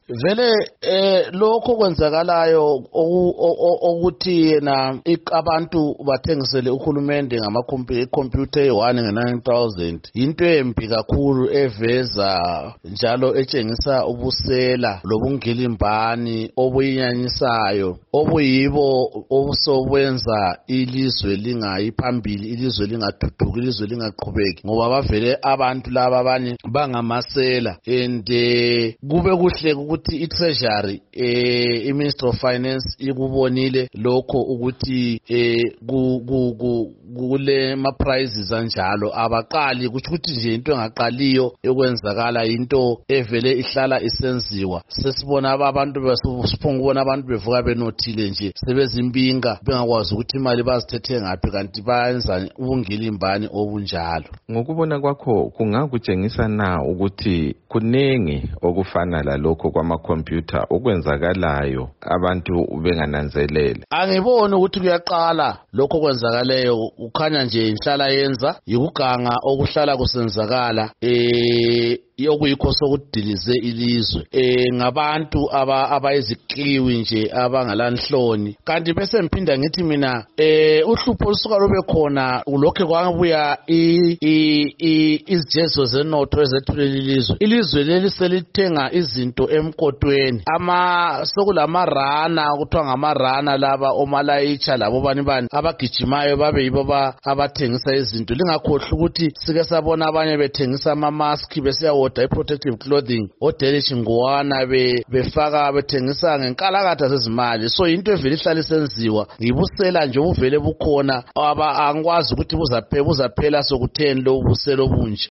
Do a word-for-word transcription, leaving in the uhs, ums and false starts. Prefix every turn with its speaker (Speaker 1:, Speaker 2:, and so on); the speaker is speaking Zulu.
Speaker 1: vele eh lokho kwenzakalayo ukuthi yena abantu bathengisele uhulumende ngamakhompyutha e-one nge-nine thousand into embi kakhulu eveza njalo etshengisa ubusela lobungilimbani obuyinyanyisayo obuyibo obusobwenza ilizwe lingayi phambili, ilizwe lingathuthuki, ilizwe lingaqhubeki, ngoba bavele abantu laba abanye bangamasela. And kube kuhle ukuthi i-treasury eh i-Minister of Finance ikubonile lokho ukuthi eh kule ma prices anjalo abaqali, kuthi ukuthi nje into engaqaliyo ekwenzakala into evele ihlala isenziwa. Sesibona abantu besiphunga ukubona abantu bevuka benothile nje sebezimbinga bengakwazi ukuthi imali bazithethe ngaphi kanti bayenza ubungilimbani obunjalo.
Speaker 2: Ngokubona kwakho kungakutshengisa na ukuthi kunenge okufana lalokho kwamakhompyutha okwenzakalayo abantu bengananzelele?
Speaker 1: Angiboni ukuthi kuyaqala lokho kwenzakaleyo, ukhanya nje inhlala yenza yikuganga okuhlala kusenzakala eh yokuyikho sokudilize ilizwe eh ngabantu aba abayizikiwi nje abangalanhloni. Kanti bese ngiphinda ngithi mina eh uhlupho lusuka lobe khona ulokho kwabuya izijezo zenotho ezethulele ilizwe. Ilizwe leli selithenga izinto emkotweni, ama sokulama rana kuthiwa ngamarana laba omalayicha labo bani bani abagijimayo babe yibo abathengisa izinto. Lingakhohlwa ukuthi sike sabona abanye bethengisa ama mask besiya protective clothing odelisha ngwana befaka bethengisa ngenkalakatha zezimali. So into evele ihlala isenziwa ngibusela nje ubuvele bukhona aba angikwazi ukuthi buzaphela buzaphela sokutheni lo buselo bunje.